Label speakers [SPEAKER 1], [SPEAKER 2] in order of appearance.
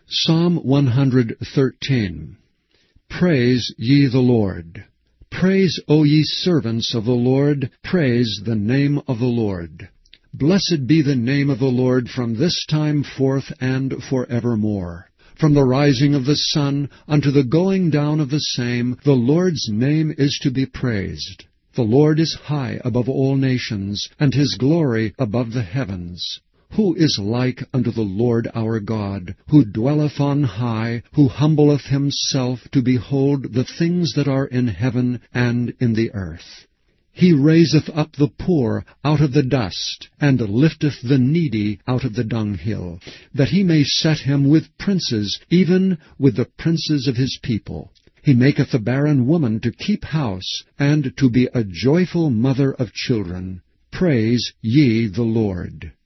[SPEAKER 1] Psalm 113. Praise ye the Lord. Praise, O ye servants of the Lord, praise the name of the Lord. Blessed be the name of the Lord from this time forth and forevermore. From the rising of the sun unto the going down of the same, the Lord's name is to be praised. The Lord is high above all nations, and his glory above the heavens. Who is like unto the Lord our God, who dwelleth on high, who humbleth himself to behold the things that are in heaven and in the earth? He raiseth up the poor out of the dust, and lifteth the needy out of the dunghill, that he may set him with princes, even with the princes of his people. He maketh the barren woman to keep house, and to be a joyful mother of children. Praise ye the Lord.